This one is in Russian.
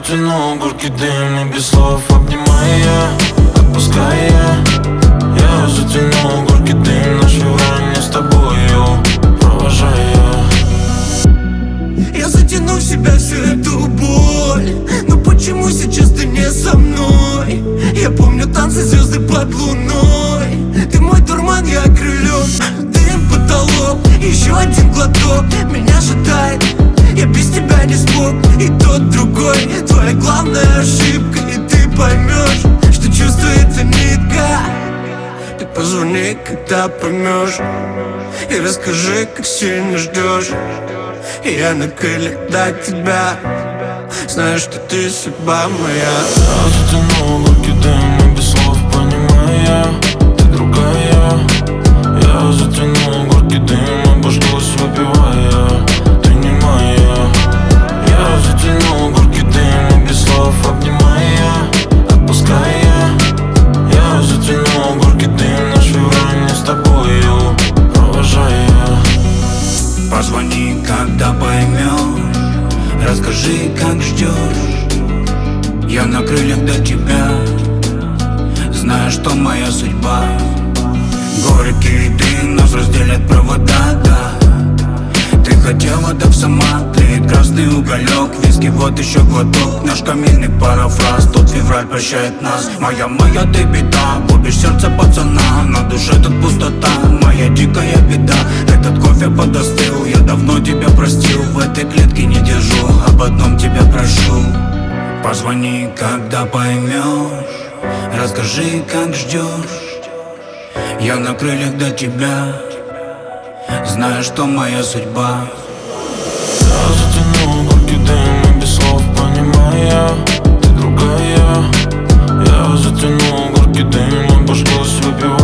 затянул горький дым и без слов обнимая, отпуская. Я затянул горький дым, наш февраль не с тобою провожая. Я затяну в себя всю эту боль, но почему сейчас ты не со мной? Я помню танцы, звезды под луной. Ты мой дурман, я окрылен. Дым, потолок, еще один глоток меня шатает, я без тебя не смог. И тот другой, твоя главная ошибка. И ты поймешь, что чувствуется нитка. Ты позвони, когда поймешь, и расскажи, как сильно ждешь. Я на крыльях до тебя, знаю, что ты судьба моя. Я затянул горький дым и без слов понимая, ты другая. Я затянул горький дым, обожглась выпивая, ты не моя. Я затянул горький дым и без слов обнимая, отпуская. Я затянул горький дым, наш февраль не с тобою провожая. Позвони, когда поймешь, расскажи, как ждешь. Я на крыльях до тебя, знаю, что моя судьба. Горький дым нас разделят провода, да. Ты хотела, так сама, тлеет красный уголек. Виски, вот еще глоток, наш каминный парафраз. Тот февраль прощает нас. Моя, ты беда, губишь сердце пацана. На душе тут пустота, моя дикая беда. Этот кофе подостыл, я давно тебя простил. В этой клетке не держу, об одном тебя прошу. Позвони, когда поймешь, расскажи, как ждешь. Я на крыльях до тебя, знаю, что моя судьба. Я затянул горький дым и без слов понимая, ты другая. Я затянул горький дым, обожглась выпивая.